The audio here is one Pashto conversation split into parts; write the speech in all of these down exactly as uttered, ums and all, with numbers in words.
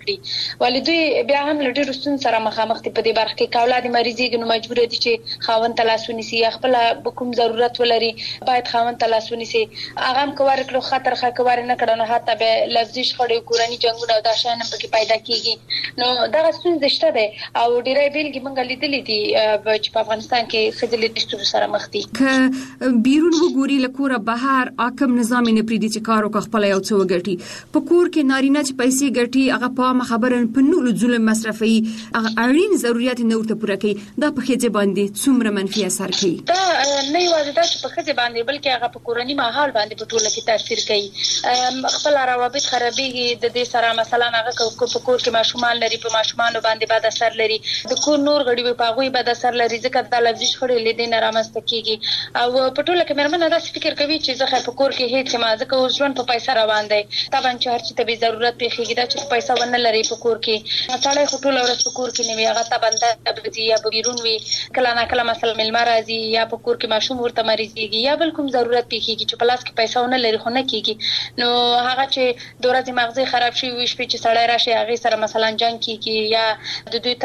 کړي ولې دوی بیا هم له ډېرو ستونزو سره مخامخ دي په دې برخه کې. که اولاد مریضېږي نو مجبور دي چې خاوند ته لاس ونیسي یا خپل کوم ضرورت ولري باید خاوند ته لاس ونیسي. هغه هم که ورکړو خطر ښه که ور نه کړو نو حتی به لفظي شخړې کورني جنګونه او دا شیان هم پکې پیدا کېږي. نو دغه ستونزې شته دی او ډېری بېلګې موږ لیدلې دي چې په افغانستان کې ښځې له دې ستونزو سره مخ دي. که بیرون وګوري له کوره بهر حاکم نظام یې نه پرېږدي چې کار وکړي خپله یو څه وګټي. په کور کې نارینه چې پیسې ګټي هغه په عامه خبره په نورو ظلم مصرفوي، هغه اړین ضرورت نه ورته پوره کوي. دا په ښځې باندې څومره منفي اثر کوي؟ دا نه یوازې دا چې په ښځې باندې بلکې هغه په کورني ماحول باندې په ټوله کې تاثیر کوي. خپل روابط خرابېږي د دې سره. مثلا هغه په کور کې ماشومان لري په ماشومانو باندې بد اثر لري. د کور نور غړي په هغوی بد اثر لري ځکه دا لفظي شخړې له دې نه رامنځته کېږي. او په ټوله کې مېرمنه داسې فکر کوي چې زه خیر په کور کې هېڅ یم ځکه اوس ژوند په پیسه روان دی. طبعا چې هر چي ته بې ضرورت پېښېږي دا چې پیسه ونه لري په کور کې سړی خو ټوله ورځ په کور کې نه وي هغه طبعا به ځي یا به بیرون وي. کله ناکله مثلا مېلمه راځي یا په کور کې ماشوم ورته مریضېږي یا بل کوم ضرورت پېښېږي چې په لاس کې پیسه ونه لري خو نه کېږي. نو هغه چې د ورځې مغزي خراب شي وي شپې چې سړی راشي هغې سره مثلا جنګ کېږي یا د دوی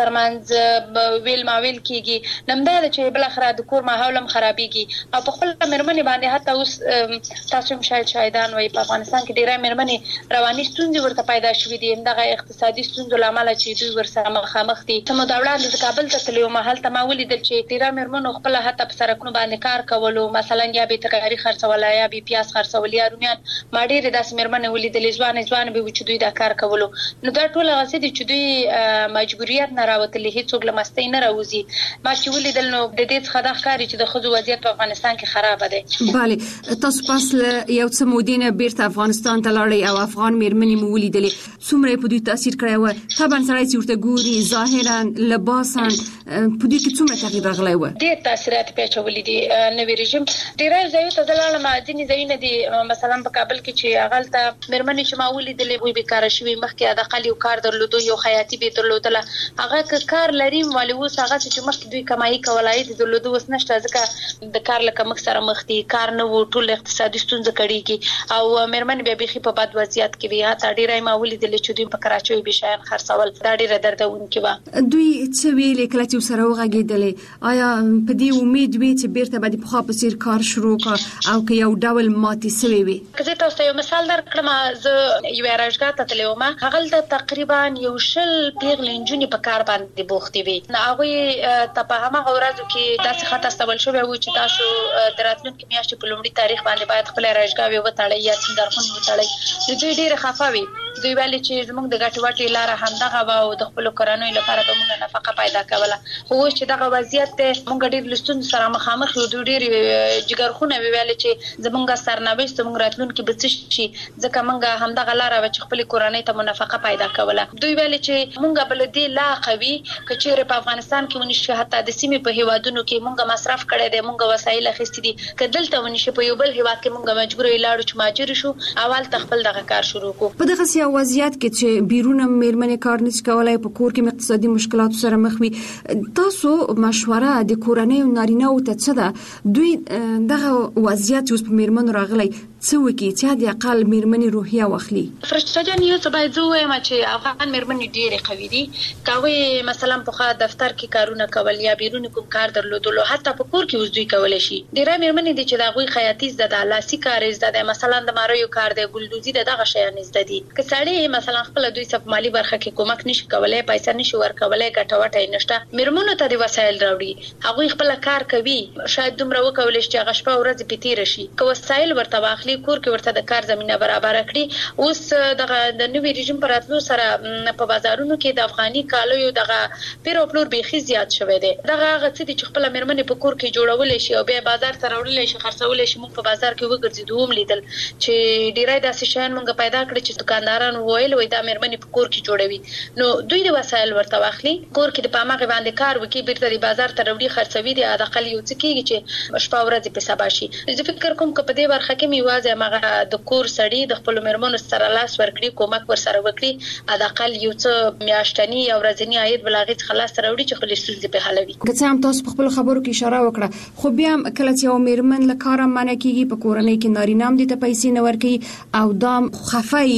ترمنځ ویل ماویل کېږي. نو همدا ده چې بالاخره د کور ماحول هم خرابېږي. او په خپله مېرمنې باندې حتی اوس تاسو هم شاید شاهدان وئ په افغانستان کې ډېری مېرمنې رواني ستونزې ورته پیدا شوي دي همدغه اقتصادي ستونزو له امله چې دوی ورسره مخامخ دي. څه موده وړاندې زه کابل ته تللې وم هلته ما ولیدل چې ډېری مېرمنو خپله حتی په سړکونو باندې کار کولو مثلا یا به ترکاري خرڅوله یا به پیاز خرڅول یا رومیان. ما ډېرې داسې مېرمنې ولیدلې ځوانې ځوانې به وي چې دوی دا کار کولو. نو دا ټول هغه څه دي چې دوی مجبوریت نه راوتلي هېڅوک له مستۍ نه راوځي. ما چې ولیدل نو د دې څخه دا ښکاري چې د ښځو وضعیت په افغانستان کې خرابه دی. بله تاسو پس له یو څه مودې نه بیرته افغانستان ته لاړئ او افغان مېرمنې مو ولیدلې. څومره یې په دوی تاثیر کړی و؟ طبعا سړی چې ورته ګوري ظاهرا لباسا په دوی کې څومره تغییر راغلی و؟ ډېر تاثیرات پې اچولي دي. نوي رژیم ډېری ځایونو ته زه لاړم ځینې ځایونه دي مثلا په کابل کې چې هغلته مېرمنې چې ما ولیدلې دوی بېکاره شوي مخکې حداقل یو کار درلودو یو خیاطي به یې درلودله هغه که کار لري ولې اوس هغه چې مخکې دوی کمایي کوله عاید یې درلوده اوس نشته ځکه د کار له کمښت سره مخ دي. کار نه و ټول اقتصادي ستونزه کړېږي او مېرمنې بیا بیخي په بد وضعیت کې وي. حتی ډېری ما ولیدلې چې دوی په کراچۍ به شیان خرڅول دا ډېره دردونکې وه. دوی څه ویلې کله چې ورسره وغږېدلې؟ آیا په دې امید وې چې بیرته به د پخوا په څېر کار شروع کړه او که یو ډول ماتې سوې وې؟ که زه تاسو ته یو مثال درکړم زه یوې اراژګاه ته تللې وم هغلته تقریبا یو شل پېغلې نجونې په کار باندې بوختې وې. نو هغوی ته په هماغه ورځو کې داسې خط استول شوی و چې تاسو د راتلونکې میاشتې په لومړي تاریخ باندې باید خپله اراژګاوې وتړئ یا سینګارخونې وتړئ. نو دوی ډېرې خفه وې. دوی ویلې چې زموږ د ګټې وټې لاره همدغه وه او د خپلو کورنیو لپاره به موږ نفقه پیدا کوله. خو اوس چې دغه وضعیت دی موږ ډېر له ستونزو سره مخامخ یو. دوی ډېرې جګرخونه وې ویلې چې زموږ سرنوشت زموږ راتلونکي به څه شي ځکه موږ همدغه لاره وه چې خپلې کورنۍ ته مو نفقه پیدا کوله. دوی ویلې چې موږ به له دې لا قوي که چېرې په افغانستان کې ونشي حتی د سیمې په هیوادونو کې موږ مصرف کړی دی موږ وسایل اخیستي دي که دلته ونشي په یو بل هیواد کې موږ مجبوره یې لاړو چې مهاجر شو او هلته خپل دغه کار شروع کړو. په دغسې یو وضعیت کې چې بیرونه مېرمنې کار نشي کولی په کور کې اقتصادي مشکلاتو سره مخ وي تاسو مشوره د کورنیو نارینه‌وو ته څه ده؟ دوی دغه وضعیت چې اوس په مېرمنو راغلی څه وکړي چې حد اقل مېرمنې روحیه واخلي؟ فرشته جان یو څه باید زه ووایم چې افغان مېرمنې ډېرې قوي دي. که هغوی مثلا پخوا دفتر کې کارونه کول یا بیرون کوم کار درلودلو حتی په کور کې اوس دوی کولی شي. ډېری مېرمنې دي چې د هغوی خیاطي زده ده لاسي کار یې زده دی مثلا د ماریو کار دی ګلدوزي ده دغه شیان یې زده دي. که سړی مثلا خپله دوی څه په مالي برخه کې کومک نشي کولی پیسه نشي ورکولی ګټه وټه یې نشته مېرمنو ته د وسایل راوړي هغوی خپله کار کوي شاید دومره وکولی شي چې هغه شپه ورځې پې تېره شي. که وسایل ورته واخلي کور کې ورته د کار زمینه برابره کړي. اوس دغه د نوي رژیم په راتلو سره په بازارونو کې د افغاني کالیو دغه پیر او پلور بیخي زیات شوی دی. دغه هغه څه دي چې خپله مېرمنې په کور کې جوړولی شي او بیا بازار ته راوړلی شي خرڅولی شي. موږ په بازار کې وګرځېدو هم لیدل چې ډېری داسې شیان موږ پیدا کړي چې دکانداران وویل وایي دا مېرمنې په کور کې جوړوي. نو دوی د وسایل ورته واخلي کور کې د په هماغې باندې کار وکړي بیرته د بازار ته راوړي خرڅوي د حداقل یو څه کېږي چې شپه ورځې پې سبا شي. زه فکر کوم که په دې برخه کې مې یوازې هماغه د کور سړي د خپلو مېرمنو سره لاس ورکړي کومک ورسره وکړي حداقل یو څه میاشتني یا ورځني عاید به له هغې څخه لاسته راوړي چې خپلې ستونزې پې حلوي. که څه هم تاسو په خپلو خبرو کې اشاره وکړه خو بیا هم کله چې یو مېرمن له کاره منع کېږي په کورنۍ کې نارینه هم دې ته پیسې نه ورکوي او دا خفه یي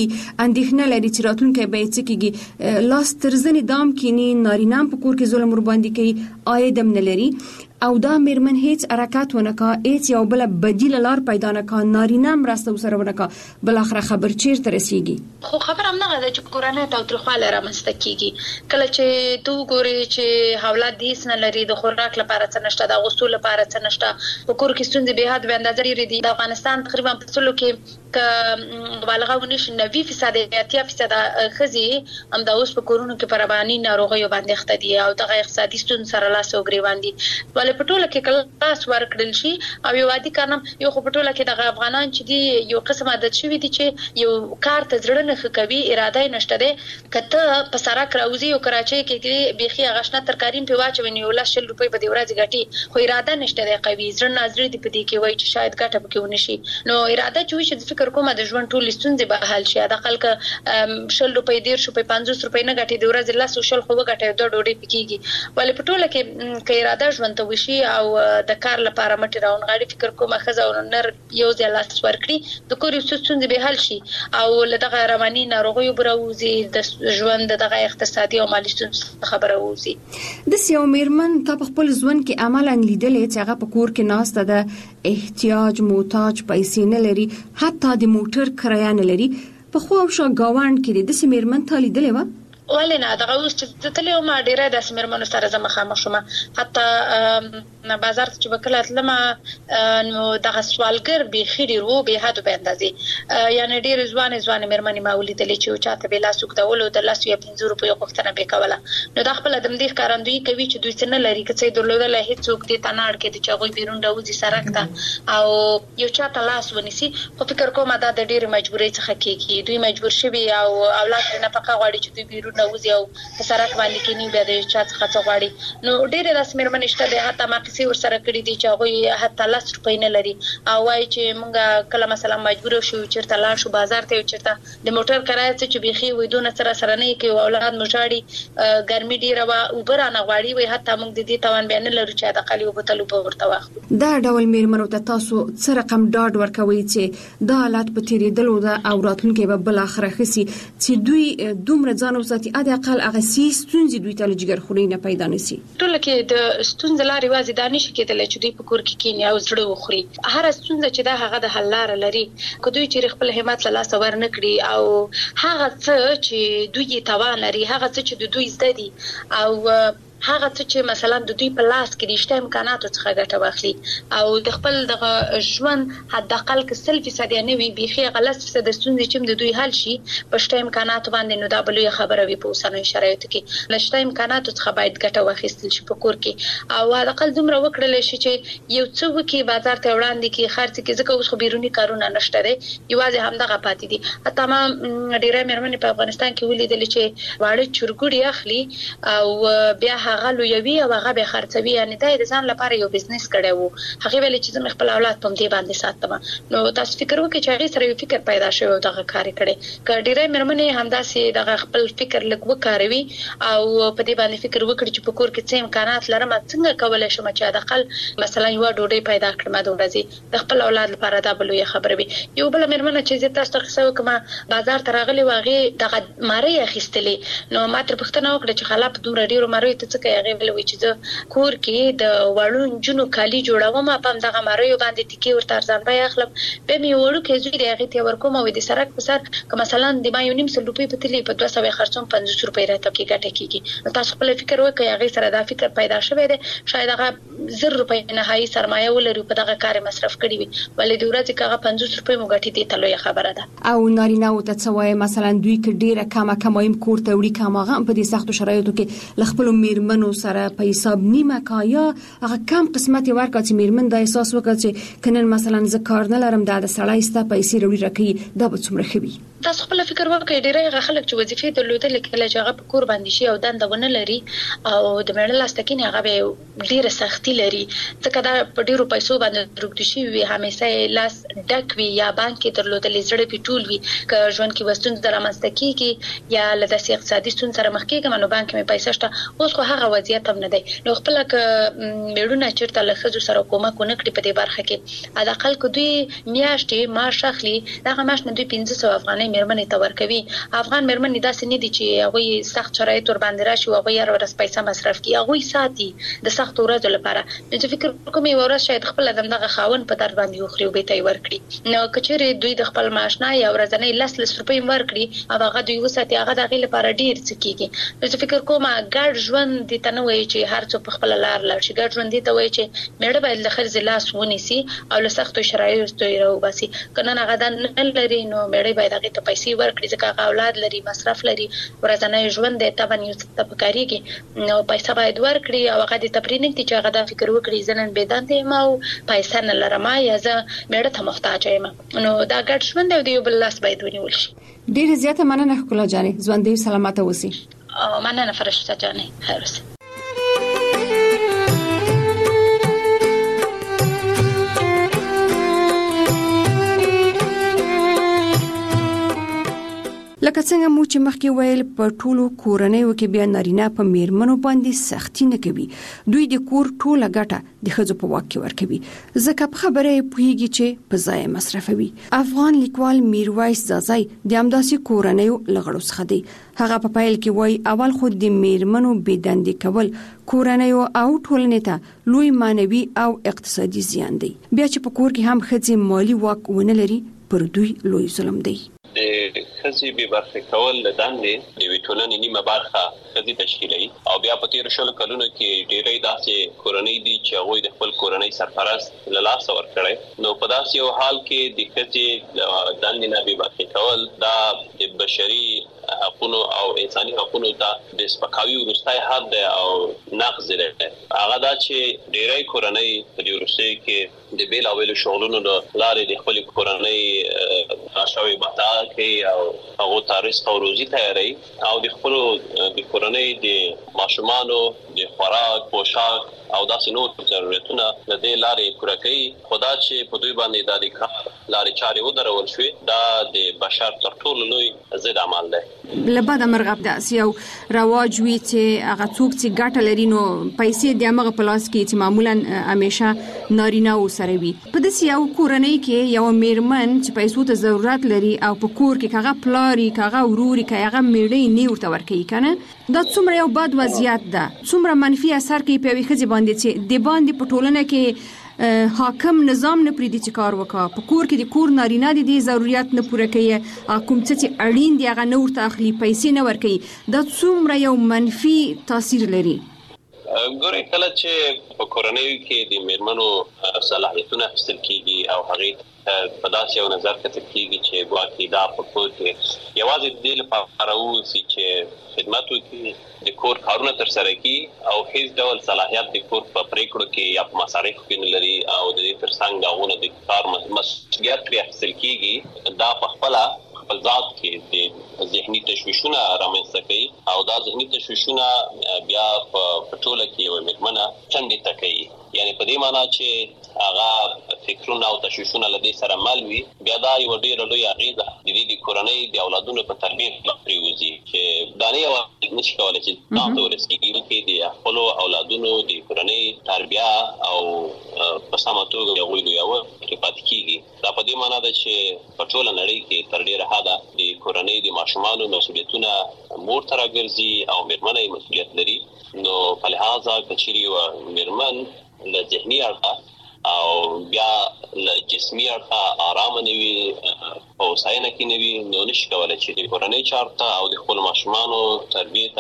اندېښنه لري چې راتلونکی به څه کېږي، لاس تر زنې دام کینی، نارینه په کور کې ظلم ورباندې کوي، عاید هم نه لري او دا میرمن هیڅ حرکت ونه کا، هیڅ یو بل بدیل لار پیدا نه کا، نارینه هم راسته وسره ونه کا، بل اخر خبر چیرته رسیږي؟ خو خبر هم نه ده چې کورنۍ تاوتریخوالی رامنځته کیږي. کله چې تو ګوري چې حولات هیڅ نه لري، د خوراک لپاره څه نشته، د اغوستو لپاره څه نشته، په کور کې ستونزې به حد به اندازه ډېرې دي. د افغانستان تقریبا په څلو کې که مبالغه ونشي نوي فیصد یا اتیا فیصد ښځې همدا اوس په کورونو کې په رواني ناروغیو باندې اخته دي او دغه اقتصادي ستونزو سره لاس او ګریوان دي. ولې په ټوله کې کلاس ورکړل شي او یو عادي کارنام یو خو په ټوله کې دغه افغانان چې دي یو قسم عادت شوي دي چې یو کار ته زړه نه ښه کوي، اراده یې نشته دی. که ته په سړک راوځي او کراچۍ کې بیخي هغه شنه ترکاري پرې واچوي نو یو لس شل روپۍ په دې ورځ ګټي، خو اراده نشته دی قوي، زړه نازړه دي په دې کې وایي چې شاید ګټه پکې ونه شي. نو اراده چې وي چې فکر کومه د ژوند ټولې ستونزې به حل شي. د خلک شل روپۍ دېرش روپۍ پنځوس روپۍ نه ګټي، د ورځې لس او شل خو وګټي دوه ډوډۍ پکېږي. ولې په ټوله کې که اراده ژوند ته وشي او د کار لپاره مټې راونغاړي، فکر کومه ښځه او نر یو ځای لاس ورکړي د کور یو څه ستونزې به حل شي او له دغه رواني ناروغیو به راوځي، د ژوند دغه اقتصادي او مالي ستونزو څخه به راوځي. داسې یو میرمن تا په خپل ژوند کې عملاً لیدلې چې هغه په کور کې ناسته ده، احتیاج محتاج پیسې نه لري، حتی د موټر کرایه نه لري، په خو او شا گاوند کې دې داسې میرمن تا لیدلې وه؟ ولې نه، دغه اوس چې تللی وم ډېری داسې مېرمنو سره زه مخامخ شوم. حتی بازار ته چې به کله تلمه نو دغه سوالګر بیخي ډېر وو، بې حد و بې اندازې، یعنې ډېرې ځوانې ځوانې مېرمنې ما ولیدلې چې یو چا ته به یې لاس اوږدولو د لسو یا پنځو روپیو غوښتنه به یې کوله. نو دا خپله د همدې ښکارندویي کوي چې دوی څه نه لري، که څه یې درلودلی هېڅوک دې ته نه اړ کېدي چې هغوی بیرون راوځي سړک ته او یو چا ته لاس ونیسي. خو فکر کومه دا د ډېرې مجبورۍ څخه کېږي، دوی مجبور شوي او اولاد پرې نفقه غواړي چې دوی بیرون راوځي او په سړک باندې کېني، بیا د چا څخه څه غواړي. نو ډېرې داسې مېرمنې شته دی، حتی ما کیسې ورسره کړي دي چې هغوی حتی لس روپۍ نه لري او وایي چې موږ کله مثلا مجبوره شو چېرته لاړ شو بازار ته، چېرته د موټر کرایه څه چې بیخي وایي دونه څه راسره نه یې کوي، اولاد مو ژاړي، ګرمي ډېره وه، اوبه رانه غواړي، وایي حتی موږ د دې توان بیا نه لرو چې حداقل یو بوتل اوبه ورته واخلو. دا ډول مېرمنو ته تاسو څه رقم ډاډ ورکوئ چې دا حالات په تېرېدلو ده او راتلونکی به بالاخره ښه سي، چې دوی دومره ځان وساتي حداقل هغه سیس ستونزې دوی ته له جګرخونۍ نه پیدا نه سي؟ ټوله کې د ستونزې لارې یوازې دا نشي کېدلی چې دوی په کور کې کېني او زړه وخوري. هره ستونزه چې ده هغه د حل لاره لري، که دوی چېرې خپل همت له لاسه ورنه کړي او هغه څه چې دوی یې توان لري، هغه څه چې د دوی زده دي او هغه څه چې مثلا د دوی په لاس کې د شته امکاناتو څخه ګټه واخلي او د خپل دغه ژوند حداقل که سل فیصد یا نه وي، بیخي هغه لس فیصده ستونزې چې د دوی حل شي په شته امکاناتو باندې، نو دا به لویه خبره وي په اوسنیو شرایطو کې. له شته امکاناتو څخه باید ګټه واخیستل شي په کور کې او حداقل دومره وکړلی شي چې یو څه وکړي، بازار ته وړاندې کړي، خرڅ کړي، ځکه اوس خو بیروني کارونه نشته دی، یوازې همدغه پاتې دي. حتی ما ډېری مېرمنې په افغانستان کې ولیدلې چې واړه چرګوړي اخلي او بیا هغه لویوي او هغه به خرڅوي، یعنې دا یې د ځان لپاره یو بزنس کړی وو. هغې ویلې چې زه مې خپل اولاد په همدې باندې ساتم. نو تاسو فکر وکړئ چې هغې سره یو فکر پیدا شوی او دغه کار یې کړی. که ډېری مېرمنې همداسې دغه خپل فکر لږ وکاروي او په دې باندې فکر وکړي چې په کور کې څه امکانات لرم، څنګه کولی شم چې حداقل مثلا یوه ډوډۍ پیدا کړم د ورځې د خپل اولاد لپاره، دا به لویه خبره وي. یو بله مېرمنه چې زه تاسو ته قصه وکړم، بازار ته راغلې وه، هغې دغه مارۍ اخیستلې. نو ما ترې پوښتنه وکړه چې خاله په دومره ډېرو ماریو ته څه کوې؟ هغې ویل چې زه کور کې د وړو نجونو کالي جوړوم، په همدغه ماریو باندې تکې ورته ارزان بیه اخلم، بیا مې یو وړوکی زوی دی هغې ته یې ورکوم او د سړک په سر که مثلا د ما یو نیم سل روپۍ په تلې په دوه سوه یې خرڅوم، پنځوس روپۍ راته پکې ګټه کېږي. نو تاسو خپله فکر وکړئ، هغې سره دا فکر پیدا شوی دی، شاید هغه زر روپۍ نهایي سرمایه ولري په دغه کار یې مصرف کړي وي، ولې د ورځې که هغه پنځوس روپۍ مو ګټي دې ته لویه خبره ده. او نارینه‌و ته څه وایي مثلا دوی که ډېره کمه کمایم کور ته وړي، که هماغه هم په دې سختو شرایطو کې له خپلو مېرمنو سره په حساب نیمه کا یا هغه کم قسمت یې ورکړه چې مېرمن دا احساس وکړه چې که نن مثلا زه کار نه لرم، دا د سړی ستا پیسې راوړي راکوي، دا به څومره ښه وي؟ تاسو خپله فکر وکړئ، ډېری هغه خلک چې وظیفې درلودلې کله چې هغه په کور باندې شي او دنده ونه لري او د میړه لاس ته کښېني، هغه به ډېره سختي لري، ځکه دا په ډېرو پیسو باندې روږدي شوي وي، همیشه یې لاس ډک وي یا بانک کې درلودلې زړه پې ټول وي. که ژوند کې به ستونزه رامنځته کېږي یا له داسې اقتصادي ستونزې سره مخ کېږم، نو بانک کې مې پیسې شته. اوس خو هغه وضعیت هم نه دی. نو خپله که میړونه چېرته له ښځو سره کومک ونه کړي په دې برخه کې، حداقل که دوی میاشتې معاش اخلي، دغه معاش نه دوی پنځه سوه افغانۍ افغاني مېرمنې ته ورکوي. افغان مېرمنې داسې نه دي چې هغه سخت شرایط ور باندې راشي او هغه ورس پیسې مصرف کوي، هغه ساتي د سخت ورځو لپاره. نو چې فکر کوم یو ورځ شاید خپل دغه خاون په در باندې وخري او به تی ورکړي. نو کچېره دوی د خپل معاشنا یا ورځنی لس لس روپۍ ورکړي او هغه دوی وساتي، هغه دغه لپاره ډیر څه کیږي. نو چې فکر کوم ګډ ژوند دي ته نه وایي چې هر څوک په خپل لار لاړ شي. ګډ ژوند دي ته وایي چې مېړه باید له خرڅ لاس ونیسي او له سختو شرایطو یې راوباسي. کنه هغه د نه لري نو مېړه باید هغه ته پیسې ورکړي ځکه هغه اولاد لري، مصرف لري، ورځنی ژوند دی ته باندې څه پکاريږي. نو پیسې باید ورکړي او هغه د تپرینګ چې هغه د فکر وکړي ځنن بيدان دی ما او پیسې نه لرم یا زه مېړه ته محتاج یم. نو دا ګډ ژوند دی یو بل لاس باید ونیول شي. ډیر زیاته مننه ښکلا جانې، ژوند دې سلامت اوسئ. او مننه فرشته جانې، خیر اوسئ. لکه څنګه مو چې مخکې ویل په ټولو کورنیو کې بیا نارینه په میرمنو باندې سختی نه کوي، دوی د کور ټوله ګټه د ښځو په واک کې ورکوي، ځکه په خبره یې پوهیږي چې په ځای مصرفوي. افغان لیکوال میرویس زازای د همداسې کورنیو له غړو څخه دی. هغه په پیل کې وایي اول خو د میرمنو بېدندې کول کورنیو او ټولنې ته لوی معنوي او اقتصادي زیان دی. بیا چې په کور کې هم ښځې مالی واک ونه لري پر دوی لوی ظلم دی. د خزي به برخه کول د دندې د ویټولنې نیمه برخه خزي تشکیلي او بیا په تیر شلو کلونو کې ډېرې داسې کورنۍ دي چې هغه د خپل کورنۍ سرپرست له لاس ور کړي. نو په داسې یو حال کې د خزي دندې نه به برخه کول دا د بشري حقوقو او انساني حقوقو ته د سپکاوي ورستای حد او نقض دی. هغه دا چې ډېرې کورنۍ په دې ورسته کې د بیل اویل شغلونو لارې د خپل کورنۍ راشوي بتا کوي او هغه تاریخ او روزي تیاری او د خپل د کورنۍ د ماشومانو د خوراک، پوشاک او داسې نور ضرورتونه د دې لارې پوره کوي. خدا چې په دوی باندې د دې کار لارې چارې ودرول شوې دا د بشر تر ټولو لوی ضد عمل دی. لبدا مرغب داس یو رواج وی چې هغه څوک چې ګټه لري نو پیسې د هغه پلاس کې چې معمولا همیشه نارینه و سره وي. په دې یو کورنۍ کې یو میرمن چې پیسو ته ضرورت لري او په کور کې هغه پلاری هغه وروري هغه میړې نه ورته ورکوي کنه، دا څومره یو بد وضعیت ده، څومره منفي اثر کوي په ویخه باندې چې د باندې په ټولنه کې حاکم نظام نه پریدي چې کار وکړي. په کور کې د کور نارینه د دې ضرورت نه پوره کوي، کوم څه چې اړین دی هغه نه ورته اخلي، پیسې نه ورکوي. دا څومره یو منفي تاثیر لري. ګورې کله چې په کورنۍ کې د میرمنو صلاحیتونه اخیستل کیږي او هغه په داسې یو نظر کتل کیږي چې ګواکې دا په کور کې یوازې د دې لپاره اوسي چې خدمت وکړي، د کور کارونه ترسره کړي او هیڅ ډول صلاحیت د کور په پریکړو کې یا په مصارفو کې نه لري او د دې ترڅنګ هغه د کار مسؤلیت پرې اخیستل کیږي، دا په خپل خپل ذات کې د ذهني تشویشونه رامنځته کوي او دا ذهني تشویشونه بیا په ټوله کې یو میرمنه څنډې ته کوي. یعنی په دې معنی چې هغه فکرونه او تشویشونه لدې سره مل وي، بیا دا یو ډېر لوی اغیزه د دې د کورنۍ د اولادونو په تربیت باندې وزي چې دا نه یو نشي کولای چې تاسو ورسېږي کې د خپل اولادونو د کورنۍ تربیه او په سمه توګه یو لوی او کې پات کیږي. دا په دې معنی ده چې په ټوله نړۍ کې تر ډیره حده د کورنۍ د ماشومانو مسؤلیتونه مور ته راګرځي او میرمنې مسؤلیت لري. نو په لحاظه کچري او میرمن له ذهني اړخه او بیا له جسمي اړخه آرام نه وي او ساينه کې نه وي، نو نشي کولای چې د کورنۍ چارته او د خپل ماشومانو تربیته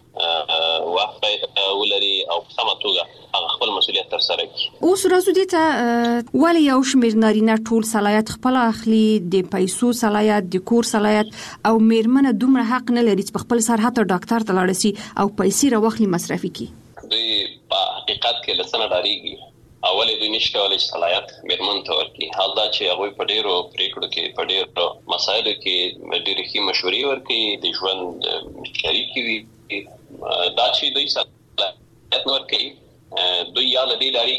وخت ولري او په سمه توګه هغه خپل مسؤلیت تر سره کړي. اوس راځو دې ته ولې یو شمېر نارینه ټول صلاحیت خپل اخلي، د پیسو صلاحیت، د کور صلاحیت، او میرمنه دومره حق نه لري چې خپل سر حتی ډاکټر ته لاړ شي او پیسې راوخلي مصرفي کړي. دوی په حقیقت کې لسنه ډاریږي. اولې دوی نشي کولای چې صلاحیت میرمن ته ورکړي، حال دا چې هغه په ډیرو پریکړو کې په ډیرو مسایلو کې ډېرې ښې مشورې ورکړي، د ژوند شریک وي. دا چې دوی صلاحیت ورکړي دوی یا لدی لري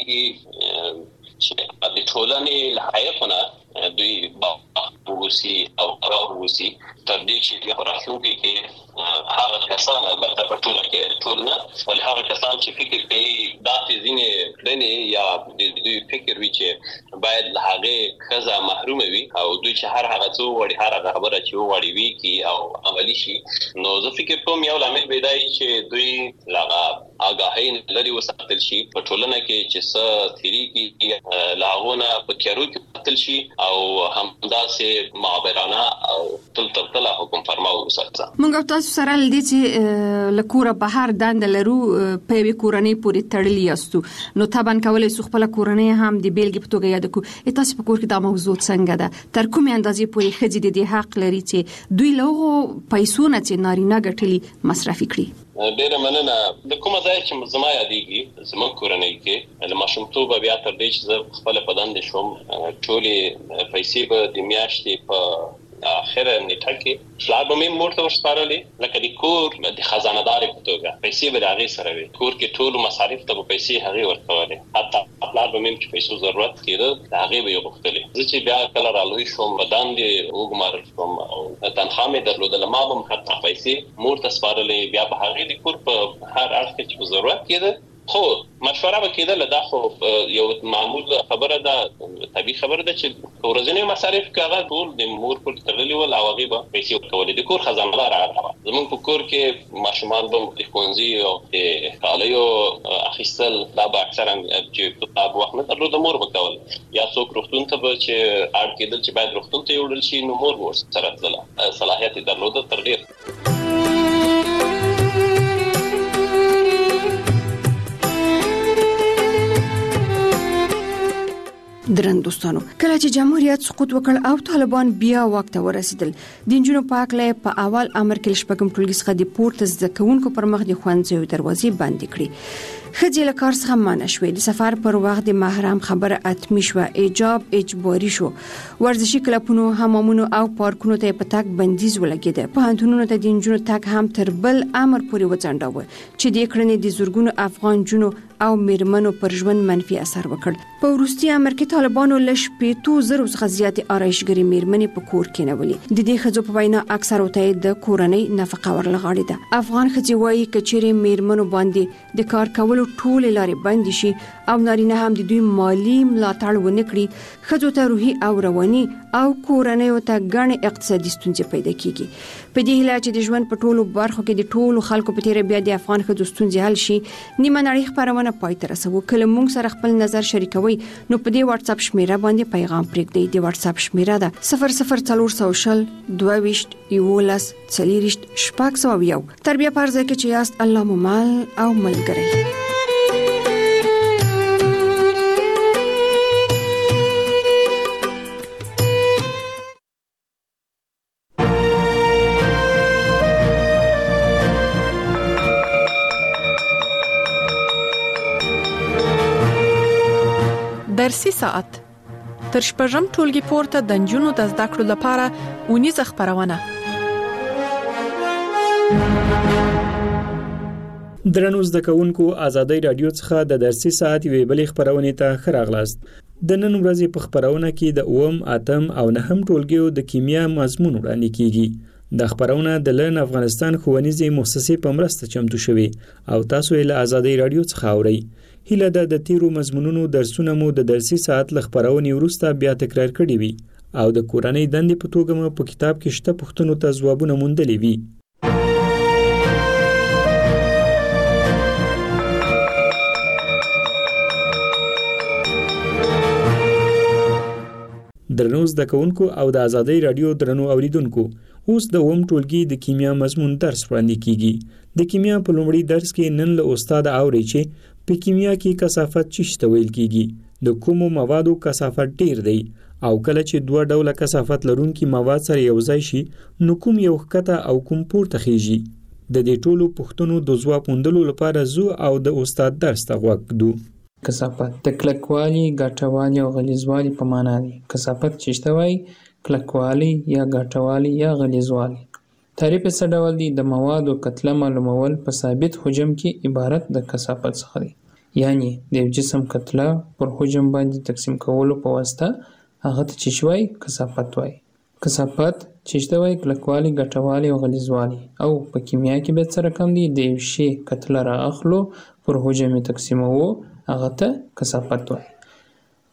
چې د ټولنې لایقونه دوی باوسی او راوسی تر دې چې په راتلونکي کې هغه کسان البته په ټولنه کې ټولنه ول هغه کسان چې فکر کوي دا ځینې کړنې یا د دوی فکر وی چې باید له هغه خزه محروم وي او دوی چې هر هغه څو وړي هر هغه خبره چې وړي وي کی او عملی شي نو زه فکر کوم یو لامل پیدای چې دوی لاغه آگاهی لري وساتل شي په ټولنه کې چې څه تیری کې لاغونه په کېرو کې تل شي او همداسې معبرانه او تل تل تل حکم فرماو وساتل. موږ تاسو سره لدې چې لکوره بهر دند لرو په وی کورنۍ پورې تړلی یاستو نو طبعا کولای سو خپل کورنۍ هم د بیلګې په توګه یاد کو تاسو په کور کې دا موضوع څنګه ده تر کومه اندازې پورې خځې د حق لري چې دوی له پیسو نه چې نارینه ګټلي مصرفي کړي. ډیره مننه. د کومه ځای چې زما یادېږي زموږ کورنۍ کې له ماشومتوبه بیا تر دې چې زه خپل په دندې شوم ټولې پیسې به د میاشتې په اخر نیټه کې پلار به مې مور ته ورسپارلې لکه د کور د خزانه‌دارې په توګه پیسې به د هغې سره وي کور کې ټولو مصارف ته به پیسې هغې ورکولې حتی پلار به مې چې پیسو ضرورت کېده د هغې به یې غوښتلې. زه چې بیا کله رالوی شوم په دندې وګمارل شوم او تنخوا مې درلودله ما به هم حتی پیسې مور ته سپارلې بیا به هغې د کور په هر اړخ کې چې په ضرورت کېده خو مشوره به کېدله دا خو یو معمول خبره ده طبیعي خبره ده چې ورځنی مصارف کې هغه ټول د مور پر تړلي ول او هغې به پیسې ورکولې د کور خزانه‌دار هغه زموږ په کور کې ماشومان به د ښوونځي او د کالیو اخیستل دا به اکثرا چې په وخت نه درلوده مور به کول یا څوک روغتون ته به چې اړ کېدل چې باید روغتون ته یوړل شي نو مور به ورسره تلله صلاحیت یې درلوده تر ډېر. درن دوستانو کله چې جمهوریت سقوط وکړ او طالبان بیا واک ته ورسېدل د نجونو په هکله په اول امر کې شپږم ټولګي څخه د پورته زده کوونکو پر مخ د ښوونځیو دروازې بندې کړې. ښځې له کار څخه منع شوې د سفر پر وخت د محرم خبره اتمی شوه حجاب اجباري شو ورزشي کلبونو حمامونو او پارکونو ته په تګ بندیز ولګېده پوهنتونونو ته د نجونو تګ هم تر بل امر پورې وځنډاوه چې د کړنې د زورګونو افغان جنو او میرمنو پر ژوند منفي اثر وکړ. په وروستي امر کې طالبانو له شپېتو زرو څخه زیاتې آرایشګرې میرمنې په کور کې نولې. د دې ښځو په وینا اکثرو ته د کورنۍ نفقه ورلغاړې ده. افغان ښځې وایي که چیرې میرمنو باندې د کار کولو ټولې لارې بندې شي او نارینه هم د دوی مالی ملاتړ ونه کړي ښځو ته روحي او رواني او کورنیو ته ګڼې اقتصادي ستونزې پیدا کیږي. په دې هیله چې د ژوند په ټولو برخو کې د ټولو خلکو په تیره بیا د افغان ښځو ستونزې حل شي نیمه نړۍ خپرونه پای ته رسوو. کله موږ سره خپل نظر شریکوي نو په دې واتس اپ شمیره باندې پیغام پرېږدئ. د واتس اپ شمیره ده صفر صفر څلور سوه شل دوه ویشت یولس څلېرویشت شپږ سوه یو. تر بیا په هر ځای کې چې یاست الله مو مل او ملګری. درسي ساعت تر شپږم ټولګي پورته د نجونو د زده کړو لپاره اونیزه خپرونه. درنو زده کوونکو ازادي رادیو څخه د درسي ساعت وی بلې خپرونې ته ښه راغلاست. د نن ورځې په خپرونه کې د اوم اتم او نهم ټولګیو د کیمیا مضمون وړاندې کیږي. د خپرونه د لن افغانستان ښوونیزې مؤسسې په مرسته چمتو شوې او تاسو یې له ازادي رادیو څخه اورئ. هیله ده د تیرو مضمونونو درسونه مو د درسي ساعت له خپرونې وروسته بیا تکرار کړي وي او د کورنۍ دندې په توګه مو په کتاب کې شته پوښتنو ته ځوابونه موندلي وي. درنو زده کوونکو او د ازادي رادیو درنو اوریدونکو اوس د اوم ټولګي د کیمیا مضمون درس وړاندې کیږي. د کیمیا په لومړي درس کې نن له استاد اوري چې په کیمیا کې کثافت څه ویل کیږي د کومو موادو کثافت ډیر دی او کله چې دوه ډوله کثافت لرونکي مواد سره یو ځای شي نو کوم یو ښکته او کوم پورته خیږي. د دې ټولو پوښتنو د ځواب موندلو لپاره زو او د استاد درس ته غوږ ږدو. کثافت د کلکوالي، ګټوالي او غلیظوالي په معنا دی. کثافت چې وایي کلکوالی یا ګټوالی یا غلیظوالی. تعریف څه ډول دی؟ د موادو کتله معلومول په ثابت حجم کې عبارت د کثافت څخه دی. یعنی د یو جسم کتله پر حجم باندې تقسیم کولو په واسطه هغه ته چې وایي کثافت وایي. کثافت چې وایي کلکوالی، ګټوالی او غلیظوالی. او په کیمیا کې به څه رقم دی؟ د یو شی کتله را اخلو پر حجم تقسیموو هغه ته کثافت وایي.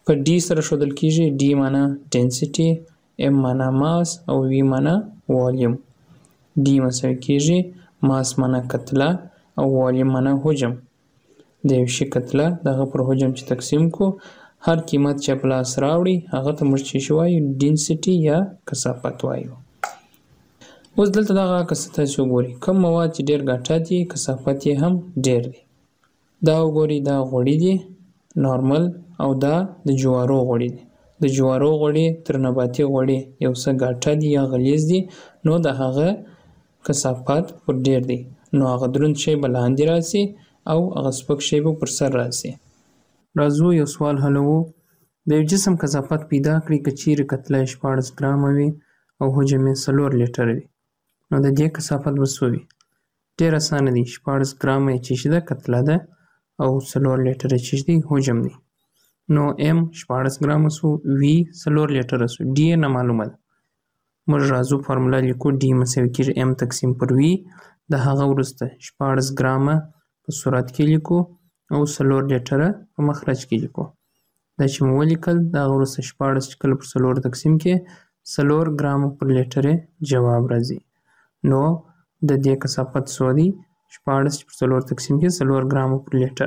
په ډي سره ښودل کیږي. ډي معنا ډینسټي، ام معنا ماس او وی معنا والیوم. ډي مساوي کیږي ماس معنا کتله او والیوم معنا حجم. د یو شي کتله دغه پر حجم چې تقسیم کو، هر قیمت چې په لاس راوړي هغه ته موږ چې وایو ډینسټي یا کثافت وایو. اوس دلته دغه عکس تاسو وګورئ، کوم مواد چې ډېر ګټه دي کثافت یې هم ډېر دی. دا وګورئ، دا غوړي دي نارمل، او دا د جوارو غوړي دي. د جوارو غوړي تر نباتي غوړي یو څه ګټه دي یا غلیظ دي، نو د هغه کثافت پر ډېر دی. نو هغه دروند شی به لاندې راسي او هغه سپک شی به پر سر راسي. راځو یو سوال حلوو. د یو جسم کثافت پیدا کړئ که چیرې کتله یې شپاړس ګرامه وي او حجم یې څلور لیټره وي، نو د دې کثافت به څو وي؟ ډېر اسانه دی. شپاړس ګرامه یې چې ده کتله ده او څلور لیټره چې دی حجم دی. نو ام شپاړس ګرامه سو، وي څلور لیټره سو، ډي یې نه معلومه ده. موږ راځو فارموله لیکو. ډي مساوي کېږي ام تقسیم پر وي. د هغه وروسته شپاړس ګرامه په صورت کې لیکو او څلور لیټره په مخرج کې لیکو. دا چې مو ولیکل، د هغه وروسته شپاړس چې کله پر څلور تقسیم کې څلور ګرامه پر لیټره جواب راځي. نو د دې کثافت څو دی؟ شپاړس چې پر څلور تقسیم کې څلور ګرامه پر لیټر.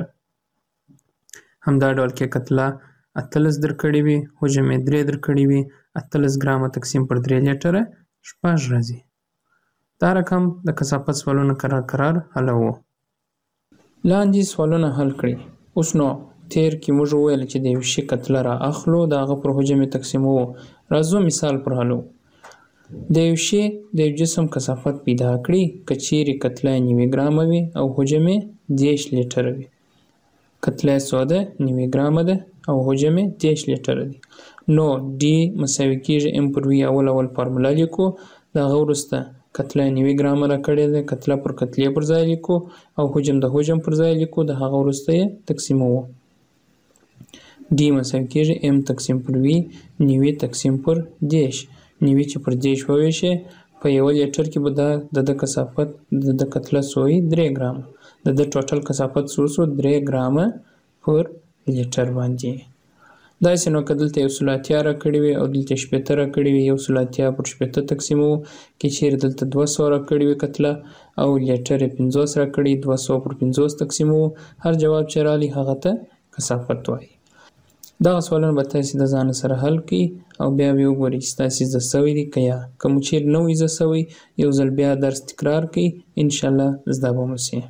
همدا ډول کې کتله اتلس درکړې وي، حجم یې درې درکړې وي، اتلس ګرامه تقسیم پر درې لیټره شپږ راځي. دا رقم د کثافت سوالونه قرار قرار حلوو. لاندې سوالونه حل کړئ. اوس نو تیر کې موږ وویل چې د یو شي کتله را اخلو، د هغه پر حجم یې تقسیموو. راځو مثال پر حلو. د یو شي د یو جسم کثافت پیدا کړي که چیرې کتله یې نوي ګرامه وي او حجم یې دېرش لیټره وي. کتله یې څو ده؟ نوي ګرامه ده او حجم یې دېرش لیټره دی. نو ډي مساوي کېږي ام پر وي. اول اول فارموله لیکو، د هغه وروسته کتله یې نوي ګرامه راکړې ده، کتله پر کتلې پر ځای لیکو او حجم د حجم پر ځای لیکو، د هغه وروسته یې تقسیموو. ډي مساوي کېږي ام تقسیم پر وي، نوي تقسیم پر دېرش. نوي چې پر دېرش وویشې په یوه لیټر کې به دا د د کثافت د د کتله څو وي؟ درې ګرامه. د د ټوټل کثافت څو سو؟ درې ګرامه پر لیټر باندې. داسې نو که دلته یو سل اتیا راکړې وي او دلته شپېته راکړې وي، یو سل اتیا پر شپېته تقسیموو. که چیرې دلته دوه سوه راکړې وي کتله او لیټر یې پنځوس راکړي، دوه سوه پر پنځوس تقسیموو. هر جواب چې رالي هغه ته کثافت وایي. دغه سوالونه به تاسې د ځان سره حل کړئ او بیا به وګورئ چې تاسې زده سوي دي که یا. که مو چیرې نه وي زده سوی، یو ځل بیا درس تکرار کړئ، انشاءالله زده به مو سي.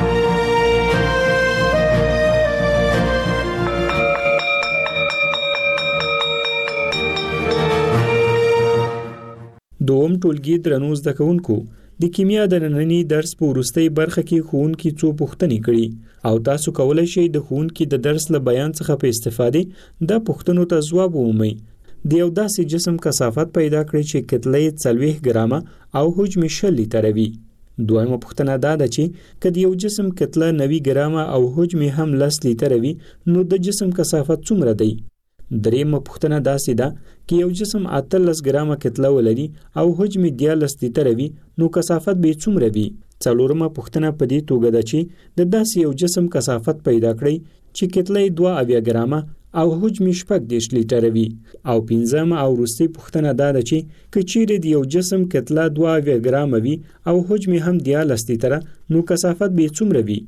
دوم ټولګي درنو زده کوونکو، د کیمیا د ننني درس په وروستۍ برخه کې ښوونکي څو پوښتنې کړي او تاسو کولی شئ د ښوونکي د درس له بیان څخه په استفادې د پوښتنو ته ځواب ومومئ. د یو داسې جسم کثافت پیدا کړئ چې کتله یې څلوېښت ګرامه او حجم یې شل لیټره وي. دویمه پوښتنه دا ده چې که د یو جسم کتله نوي ګرامه او حجم یې هم لس لیټره وي، نو د جسم کثافت څومره دی؟ دریمه پوښتنه داسې ده که یو جسم اتلس ګرامه کتله ولري او حجم یې دیارلس لیټره وي، نو کثافت به یې څومره وي؟ څلورمه پوښتنه په دې توګه ده چې د داسې یو جسم کثافت پیدا کړئ چې کتله یې دوه اویا ګرامه او حجم یې شپږ دېرش لیټره وي. او پنځمه او وروستۍ پوښتنه دا ده چې که چیرې د یو جسم کتله دوه اویا ګرامه وي او حجم یې هم دیارلس لیټره، نو کثافت به یې څومره وي؟